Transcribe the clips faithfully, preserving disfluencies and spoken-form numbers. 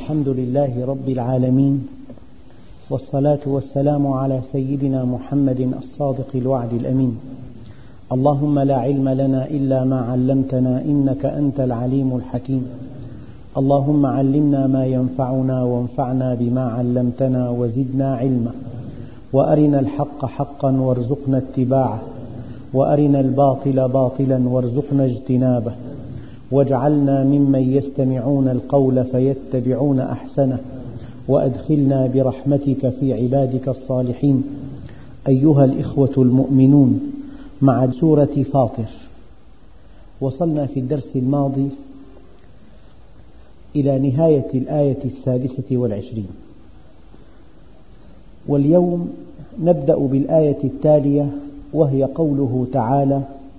الحمد لله رب العالمين، والصلاة والسلام على سيدنا محمد الصادق الوعد الأمين. اللهم لا علم لنا إلا ما علمتنا إنك أنت العليم الحكيم. اللهم علمنا ما ينفعنا وانفعنا بما علمتنا وزدنا علما، وأرنا الحق حقا وارزقنا اتباعه، وأرنا الباطل باطلا وارزقنا اجتنابه، واجعلنا ممن يستمعون القول فيتبعون أحسنه، وأدخلنا برحمتك في عبادك الصالحين. أيها الإخوة المؤمنون، مع سورة فاطر وصلنا في الدرس الماضي إلى نهاية الآية السادسة والعشرين، واليوم نبدأ بالآية التالية وهي قوله تعالى: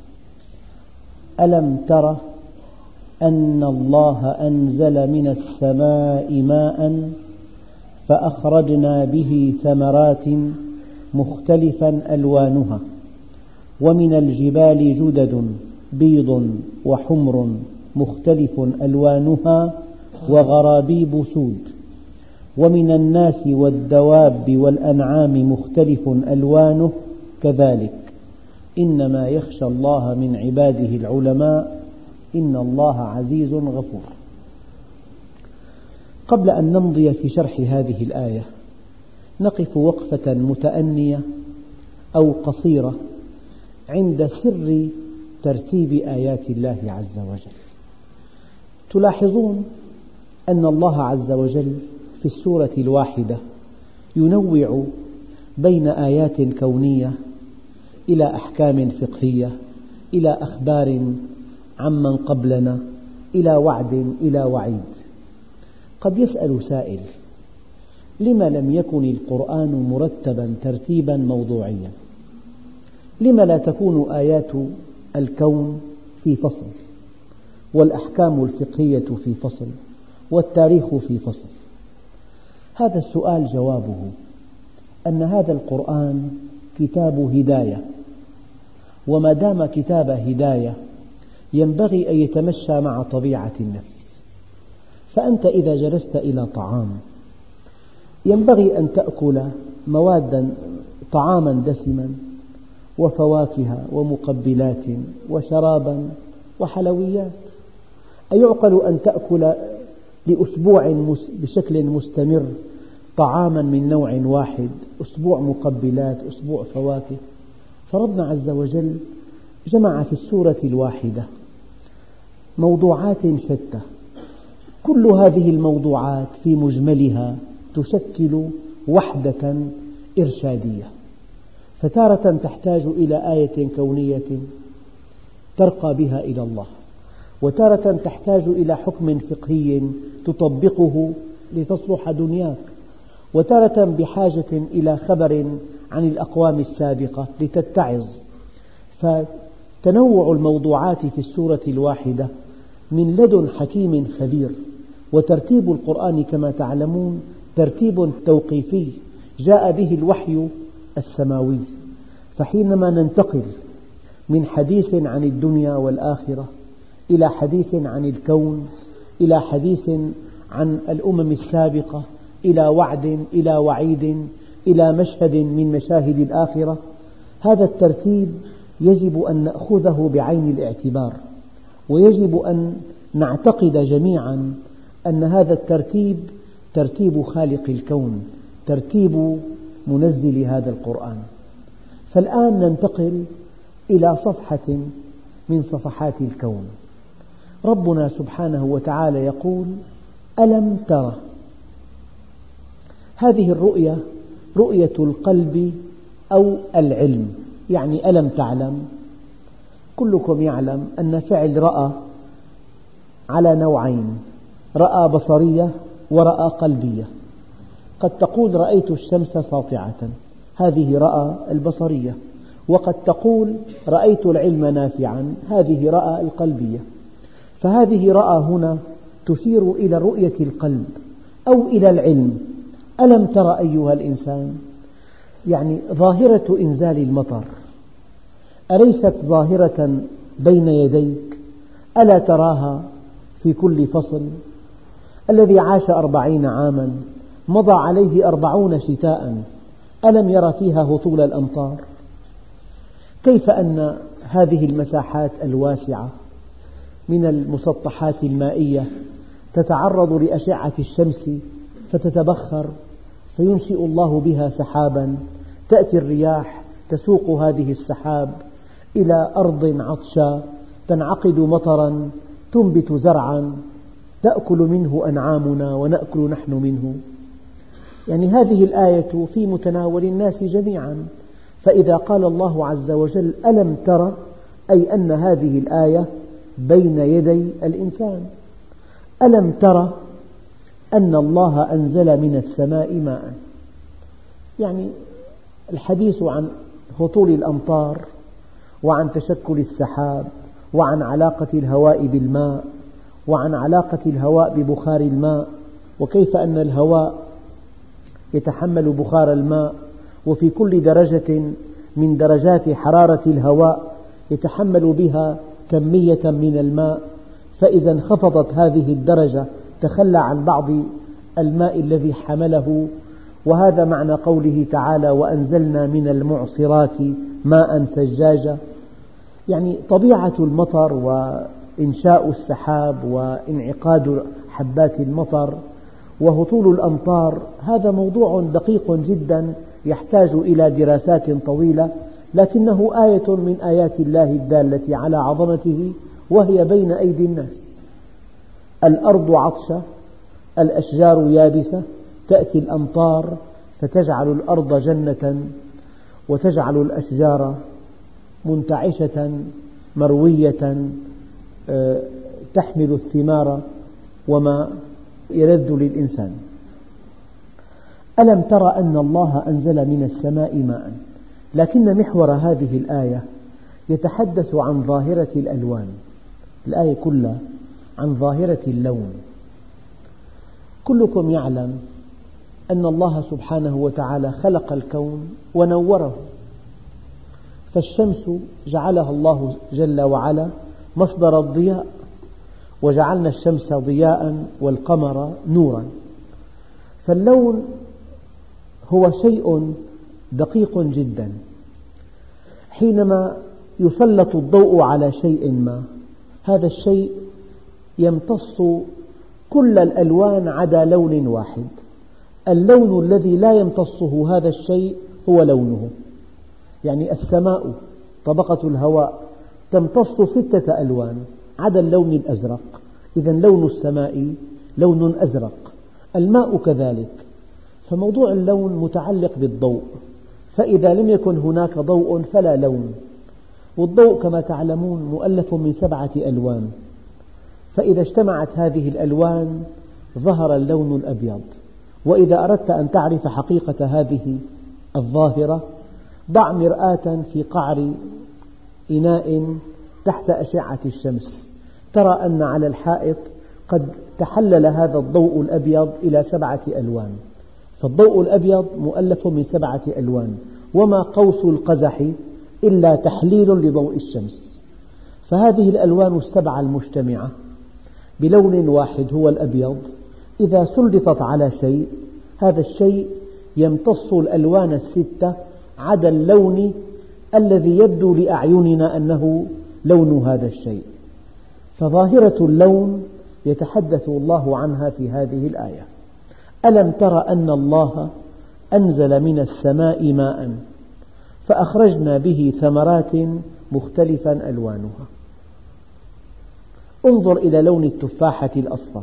ألم تر أن الله أنزل من السماء ماء فأخرجنا به ثمرات مختلفا ألوانها ومن الجبال جدد بيض وحمر مختلف ألوانها وغرابيب سود ومن الناس والدواب والأنعام مختلف ألوانه كذلك إنما يخشى الله من عباده العلماء إن الله عزيز غفور. قبل أن نمضي في شرح هذه الآية نقف وقفة متأنية أو قصيرة عند سر ترتيب آيات الله عز وجل. تلاحظون أن الله عز وجل في السورة الواحدة ينوع بين آيات كونية إلى أحكام فقهية، إلى أخبار عمن قبلنا، إلى وعد إلى وعيد. قد يسأل سائل: لم لم يكن القرآن مرتبا ترتيبا موضوعيا؟ لم لا تكون آيات الكون في فصل، والأحكام الفقهية في فصل، والتاريخ في فصل؟ هذا السؤال جوابه أن هذا القرآن كتاب هداية، وما دام كتاب هداية ينبغي أن يتمشى مع طبيعة النفس. فأنت إذا جلست إلى طعام ينبغي أن تأكل موادا طعاما دسما وفواكه ومقبلات وشرابا وحلويات. أيعقل أن تأكل لأسبوع بشكل مستمر طعاما من نوع واحد، أسبوع مقبلات أسبوع فواكه؟ فربنا عز وجل جمع في السورة الواحدة موضوعات شتى، كل هذه الموضوعات في مجملها تشكل وحدة إرشادية، فتارة تحتاج إلى آية كونية ترقى بها إلى الله، وتارة تحتاج إلى حكم فقهي تطبقه لتصلح دنياك، وتارة بحاجة إلى خبر عن الأقوام السابقة لتتعظ. فتنوع الموضوعات في السورة الواحدة من لدن حكيم خبير. وترتيب القرآن كما تعلمون ترتيب توقيفي جاء به الوحي السماوي، فحينما ننتقل من حديث عن الدنيا والآخرة إلى حديث عن الكون، إلى حديث عن الأمم السابقة، إلى وعد إلى وعيد، إلى مشهد من مشاهد الآخرة، هذا الترتيب يجب أن نأخذه بعين الاعتبار، ويجب أن نعتقد جميعا أن هذا الترتيب ترتيب خالق الكون، ترتيب منزل هذا القرآن. فالآن ننتقل إلى صفحة من صفحات الكون. ربنا سبحانه وتعالى يقول: ألم تر. هذه الرؤية رؤية القلب أو العلم، يعني ألم تعلم. كلكم يعلم أن فعل رأى على نوعين: رأى بصرية ورأى قلبية. قد تقول رأيت الشمس ساطعة، هذه رأى البصرية، وقد تقول رأيت العلم نافعا، هذه رأى القلبية. فهذه رأى هنا تشير إلى رؤية القلب أو إلى العلم. ألم تر أيها الإنسان، يعني ظاهرة إنزال المطر أليست ظاهرة بين يديك؟ ألا تراها في كل فصل؟ الذي عاش أربعين عاما مضى عليه أربعون شتاء ألم ير فيها هطول الأمطار؟ كيف أن هذه المساحات الواسعة من المسطحات المائية تتعرض لأشعة الشمس فتتبخر فينشئ الله بها سحابا، تأتي الرياح تسوق هذه السحاب إلى أرض عطشى تنعقد مطرا تنبت زرعا تأكل منه أنعامنا ونأكل نحن منه. يعني هذه الآية في متناول الناس جميعا. فإذا قال الله عز وجل ألم تر، أي أن هذه الآية بين يدي الإنسان. ألم تر أن الله أنزل من السماء ماء، يعني الحديث عن هطول الأمطار وعن تشكل السحاب وعن علاقة الهواء بالماء وعن علاقة الهواء ببخار الماء، وكيف أن الهواء يتحمل بخار الماء، وفي كل درجة من درجات حرارة الهواء يتحمل بها كمية من الماء، فإذا انخفضت هذه الدرجة تخلى عن بعض الماء الذي حمله. وهذا معنى قوله تعالى وأنزلنا من المعصرات ماء ثجاجا. يعني طبيعة المطر وإنشاء السحاب وانعقاد حبات المطر وهطول الأمطار هذا موضوع دقيق جدا يحتاج إلى دراسات طويلة، لكنه آية من آيات الله الدالة على عظمته، وهي بين أيدي الناس. الأرض عطشة، الأشجار يابسة، تأتي الأمطار فتجعل الأرض جنة وتجعل الأشجار منتعشة مروية تحمل الثمار وما يلذ للإنسان. ألم تر أن الله أنزل من السماء ماء، لكن محور هذه الآية يتحدث عن ظاهرة الألوان. الآية كلها عن ظاهرة اللون. كلكم يعلم أن الله سبحانه وتعالى خلق الكون ونوره، فالشمس جعلها الله جل وعلا مصدر الضياء، وجعلنا الشمس ضياء والقمر نورا. فاللون هو شيء دقيق جدا. حينما يسلط الضوء على شيء ما، هذا الشيء يمتص كل الألوان عدا لون واحد. اللون الذي لا يمتصه هذا الشيء هو لونه. يعني السماء طبقة الهواء تمتص ستة ألوان عدا اللون الأزرق، إذا لون السماء لون أزرق. الماء كذلك. فموضوع اللون متعلق بالضوء، فإذا لم يكن هناك ضوء فلا لون. والضوء كما تعلمون مؤلف من سبعة ألوان، فإذا اجتمعت هذه الألوان ظهر اللون الأبيض. وإذا أردت أن تعرف حقيقة هذه الظاهرة ضع مرآة في قعر إناء تحت أشعة الشمس، ترى أن على الحائط قد تحلل هذا الضوء الأبيض إلى سبعة ألوان. فالضوء الأبيض مؤلف من سبعة ألوان، وما قوس القزح إلا تحليل لضوء الشمس. فهذه الألوان السبعة المجتمعة بلون واحد هو الأبيض، إذا سلطت على شيء هذا الشيء يمتص الألوان الستة عدا اللون الذي يبدو لأعيننا أنه لون هذا الشيء. فظاهرة اللون يتحدث الله عنها في هذه الآية. ألم تر أن الله أنزل من السماء ماء فأخرجنا به ثمرات مختلفا ألوانها. انظر إلى لون التفاحة الأصفر،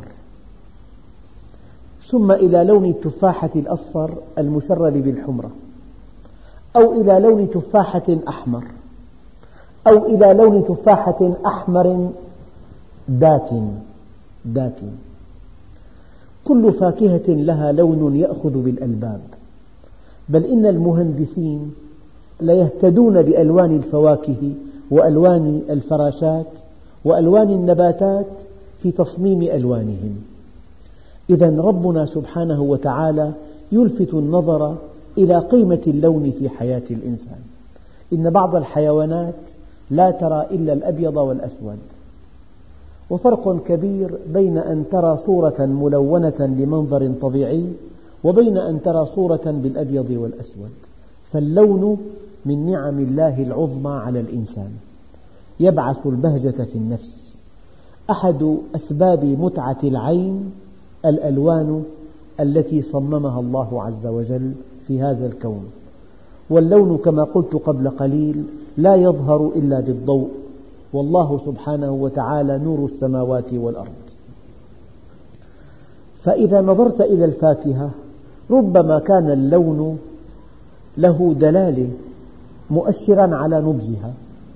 ثم إلى لون التفاحة الأصفر المشرب بالحمرة، أو إلى لون تفاحة أحمر، أو إلى لون تفاحة أحمر داكن داكن. كل فاكهة لها لون يأخذ بالألباب، بل إن المهندسين ليهتدون بألوان الفواكه وألوان الفراشات وألوان النباتات في تصميم ألوانهم. إذن ربنا سبحانه وتعالى يلفت النظر إلى قيمة اللون في حياة الإنسان. إن بعض الحيوانات لا ترى إلا الأبيض والأسود، وفرق كبير بين أن ترى صورة ملونة لمنظر طبيعي وبين أن ترى صورة بالأبيض والأسود. فاللون من نعم الله العظمى على الإنسان، يبعث البهجة في النفس. أحد أسباب متعة العين الألوان التي صممها الله عز وجل في هذا الكون، واللون كما قلت قبل قليل لا يظهر إلا بالضوء، والله سبحانه وتعالى نور السماوات والأرض. فإذا نظرت إلى الفاكهة ربما كان اللون له دلالة مؤشرا على نضجها،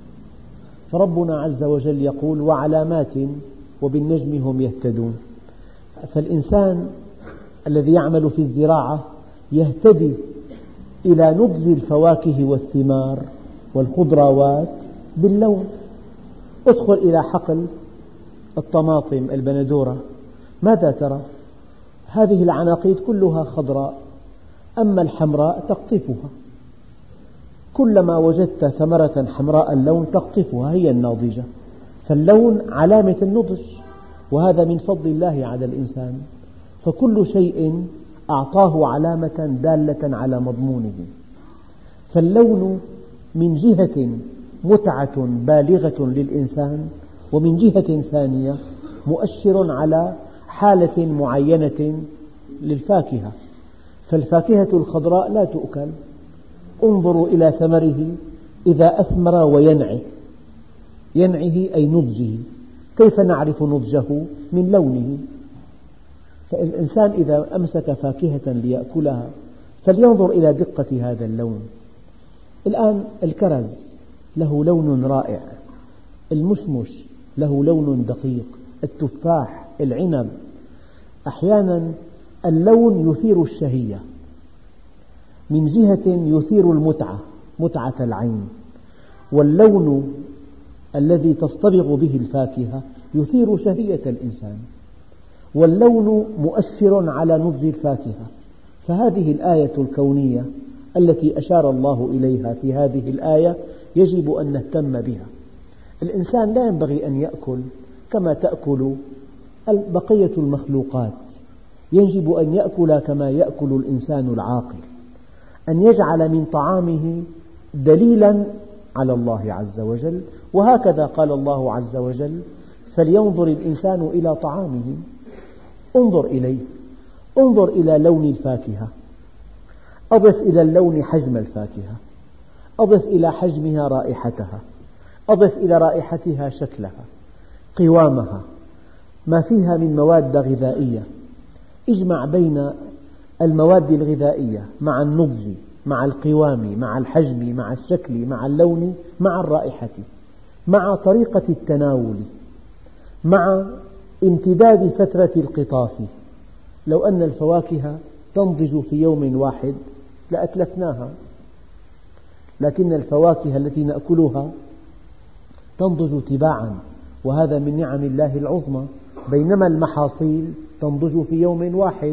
فربنا عز وجل يقول وعلامات وبالنجم هم يهتدون. فالإنسان الذي يعمل في الزراعة يهتدي إلى نضج الفواكه والثمار والخضروات باللون. ادخل إلى حقل الطماطم البندورة، ماذا ترى؟ هذه العناقيد كلها خضراء، أما الحمراء تقطفها، كلما وجدت ثمرة حمراء اللون تقطفها، هي الناضجة. فاللون علامة النضج، وهذا من فضل الله على الإنسان، فكل شيء أعطاه علامة دالة على مضمونه. فاللون من جهة متعة بالغة للإنسان، ومن جهة ثانية مؤشر على حالة معينة للفاكهة. فالفاكهة الخضراء لا تؤكل، انظروا إلى ثمره إذا أثمر وينعه، ينعه أي نضجه. كيف نعرف نضجه؟ من لونه. فالإنسان إذا أمسك فاكهة ليأكلها فلينظر إلى دقة هذا اللون. الآن الكرز له لون رائع، المشمش له لون دقيق، التفاح، العنب. أحيانا اللون يثير الشهية، من جهة يثير المتعة، متعة العين، واللون الذي تصطبغ به الفاكهة يثير شهية الإنسان، واللون مؤشر على نضج الفاكهة. فهذه الآية الكونية التي أشار الله إليها في هذه الآية يجب أن نهتم بها. الإنسان لا ينبغي أن يأكل كما تأكل بقية المخلوقات، يجب أن يأكل كما يأكل الإنسان العاقل، أن يجعل من طعامه دليلا على الله عز وجل. وهكذا قال الله عز وجل فلينظر الإنسان إلى طعامه، انظر إليه، انظر إلى لون الفاكهة، أضف إلى اللون حجم الفاكهة، أضف إلى حجمها رائحتها، أضف إلى رائحتها شكلها، قوامها، ما فيها من مواد غذائية. اجمع بين المواد الغذائية مع النضج، مع القوام، مع الحجم، مع الشكل، مع اللون، مع الرائحة، مع طريقة التناول، مع امتداد فترة القطاف. لو أن الفواكه تنضج في يوم واحد لأتلفناها، لكن الفواكه التي نأكلها تنضج تباعا، وهذا من نعم الله العظمى. بينما المحاصيل تنضج في يوم واحد.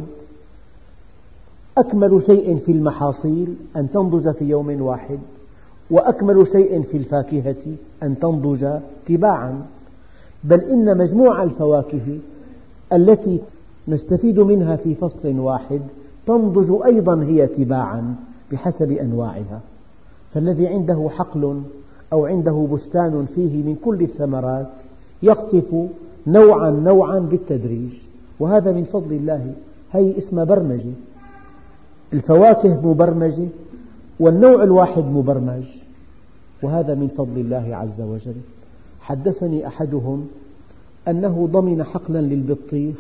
أكمل شيء في المحاصيل أن تنضج في يوم واحد، وأكمل شيء في الفاكهة أن تنضج تباعا. بل إن مجموع الفواكه التي نستفيد منها في فصل واحد تنضج أيضا هي تباعا بحسب أنواعها. فالذي عنده حقل أو عنده بستان فيه من كل الثمرات يقطف نوعا نوعا بالتدريج، وهذا من فضل الله. هي اسمها برمجة، الفواكه مبرمجة والنوع الواحد مبرمج، وهذا من فضل الله عز وجل. حدثني أحدهم أنه ضمن حقلا للبطيخ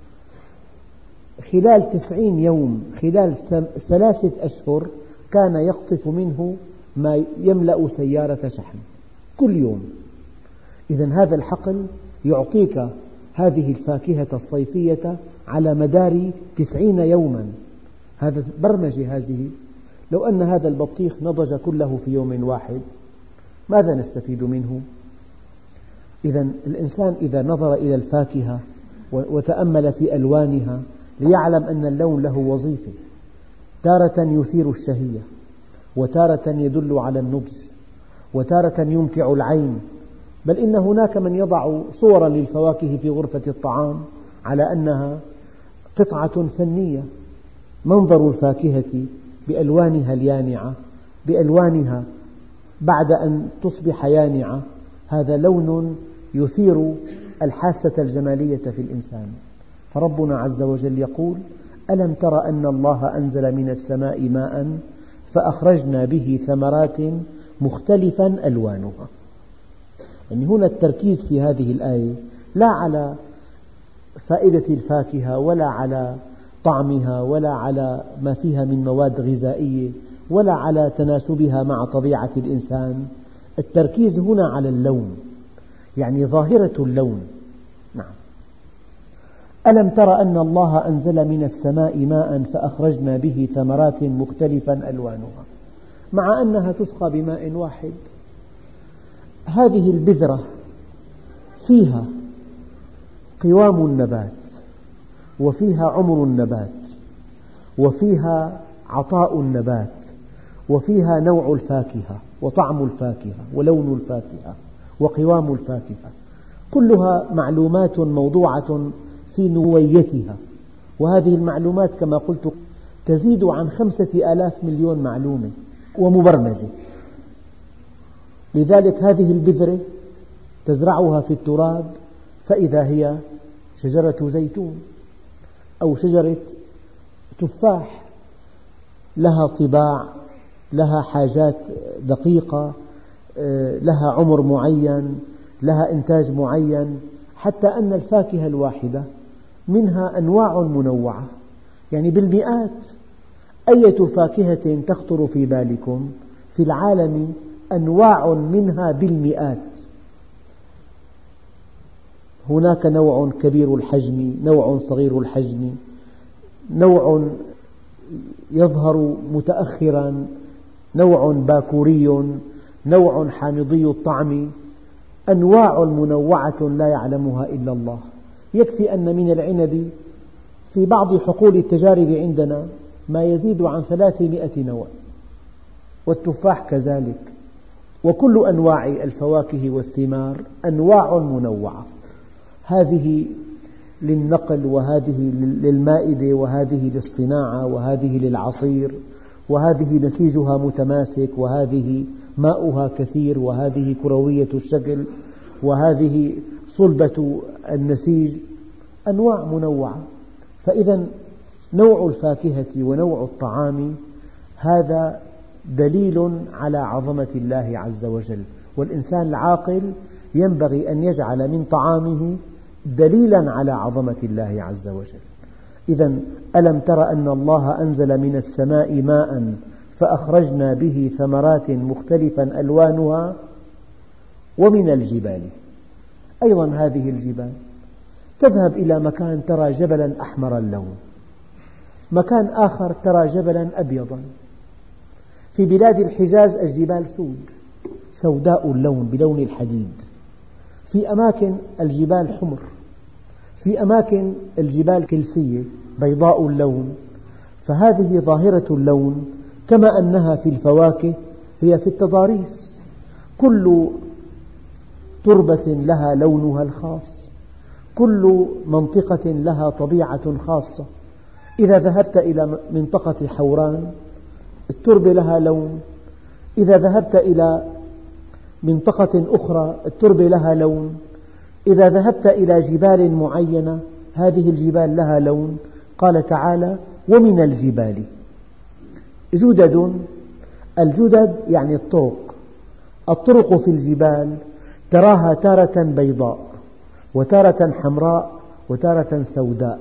خلال تسعين يوم، خلال ثلاثة أشهر كان يقطف منه ما يملأ سيارة شحن كل يوم. إذن هذا الحقل يعطيك هذه الفاكهة الصيفية على مدار تسعين يوما. هذا برمجة هذه. لو أن هذا البطيخ نضج كله في يوم واحد ماذا نستفيد منه؟ إذن الإنسان إذا نظر إلى الفاكهة وتأمل في ألوانها ليعلم أن اللون له وظيفة، تارة يثير الشهية، وتارة يدل على النضج، وتارة يمتع العين، بل إن هناك من يضع صورا للفواكه في غرفة الطعام على أنها قطعة فنية. منظر الفاكهة بألوانها اليانعة، بألوانها بعد أن تصبح يانعة، هذا لون يثير الحاسة الجمالية في الإنسان. فربنا عز وجل يقول: ألم تر أن الله أنزل من السماء ماء فأخرجنا به ثمرات مختلفا ألوانها. يعني هنا التركيز في هذه الآية لا على فائدة الفاكهة ولا على طعمها ولا على ما فيها من مواد غذائية ولا على تناسبها مع طبيعة الإنسان، التركيز هنا على اللون، يعني ظاهرة اللون. نعم. ألم تر أن الله أنزل من السماء ماء فأخرجنا به ثمرات مختلفا ألوانها، مع أنها تسقى بماء واحد. هذه البذرة فيها قوام النبات، وفيها عمر النبات، وفيها عطاء النبات، وفيها نوع الفاكهة وطعم الفاكهة ولون الفاكهة وقوام الفاكهة، كلها معلومات موضوعة في نويتها. وهذه المعلومات كما قلت تزيد عن خمسة آلاف مليون معلومة ومبرمجة. لذلك هذه البذرة تزرعها في التراب فإذا هي شجرة زيتون أو شجرة تفاح، لها طباع، لها حاجات دقيقة، لها عمر معين، لها إنتاج معين، حتى أن الفاكهة الواحدة منها أنواع منوعة، يعني بالمئات. أية فاكهة تخطر في بالكم في العالم أنواع منها بالمئات. هناك نوع كبير الحجم، نوع صغير الحجم، نوع يظهر متأخرا، نوع باكوري، نوع حامضي الطعم، أنواع منوعة لا يعلمها إلا الله. يكفي أن من العنب في بعض حقول التجارب عندنا ما يزيد عن ثلاثمائة نوع، والتفاح كذلك، وكل أنواع الفواكه والثمار أنواع منوعة. هذه للنقل، وهذه للمائدة، وهذه للصناعة، وهذه للعصير، وهذه نسيجها متماسك، وهذه ماؤها كثير، وهذه كروية الشكل، وهذه صلبة النسيج، أنواع منوعة. فإذا نوع الفاكهة ونوع الطعام هذا دليل على عظمة الله عز وجل، والإنسان العاقل ينبغي أن يجعل من طعامه دليلا على عظمة الله عز وجل. إذا ألم تر أن الله أنزل من السماء ماء فأخرجنا به ثمرات مختلفا ألوانها ومن الجبال. أيضا هذه الجبال تذهب إلى مكان ترى جبلا أحمر اللون، مكان آخر ترى جبلا أبيضا. في بلاد الحجاز الجبال سود، سوداء اللون بلون الحديد. في أماكن الجبال حمر، في أماكن الجبال كلسية بيضاء اللون. فهذه ظاهرة اللون، كما أنها في الفواكه هي في التضاريس. كل تربة لها لونها الخاص، كل منطقة لها طبيعة خاصة. إذا ذهبت إلى منطقة حوران التربة لها لون، إذا ذهبت إلى منطقة أخرى التربة لها لون، إذا ذهبت إلى جبال معينة هذه الجبال لها لون. قال تعالى: ومن الجبال جدد. الجدد يعني الطرق. الطرق في الجبال تراها تارة بيضاء، وتارة حمراء، وتارة سوداء.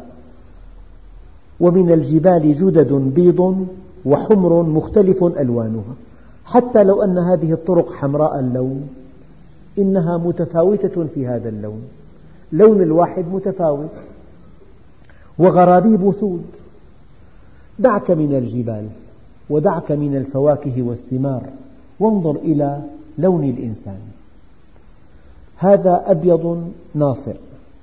ومن الجبال جدد بيض وحمر مختلف ألوانها. حتى لو أن هذه الطرق حمراء اللون إنها متفاوتة في هذا اللون، لون الواحد متفاوت. وغرابيب سود. دعك من الجبال ودعك من الفواكه والثمار، وانظر إلى لون الإنسان. هذا أبيض ناصع،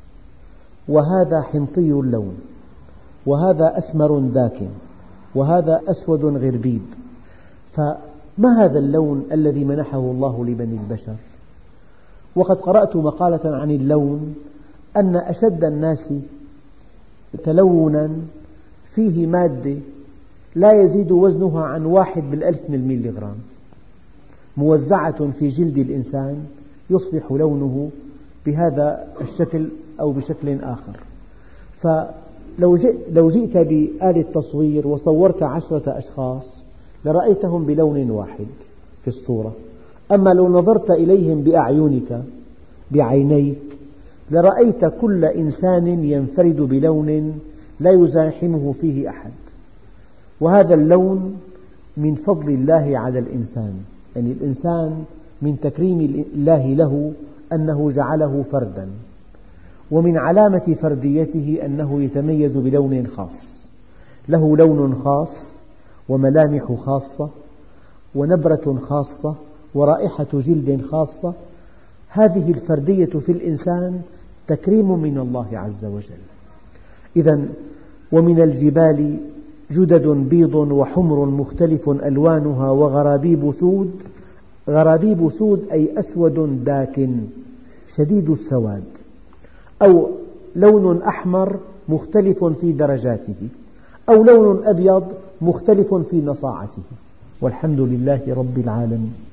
وهذا حمطي اللون، وهذا أسمر داكن، وهذا أسود غربيب. فما هذا اللون الذي منحه الله لبني البشر؟ وقد قرأت مقالة عن اللون أن أشد الناس تلونا فيه مادة لا يزيد وزنها عن واحد بالألف من الميليغرام، موزعة في جلد الإنسان يصبح لونه بهذا الشكل أو بشكل آخر. فلو لو جئت بآلة تصوير وصورت عشرة أشخاص لرأيتهم بلون واحد في الصورة، أما لو نظرت إليهم بأعينك بعينيك لرأيت كل إنسان ينفرد بلون لا يزاحمه فيه أحد. وهذا اللون من فضل الله على الإنسان، يعني الإنسان من تكريم الله له أنه جعله فردا، ومن علامة فرديته أنه يتميز بلون خاص، له لون خاص وملامح خاصة ونبرة خاصة ورائحة جلد خاصة. هذه الفردية في الإنسان تكريم من الله عز وجل. إذن ومن الجبال جدد بيض وحمر مختلف ألوانها وغرابيب سود. غرابيب سود أي أسود داكن شديد السواد، أو لون أحمر مختلف في درجاته، أو لون أبيض مختلف في نصاعته. والحمد لله رب العالمين.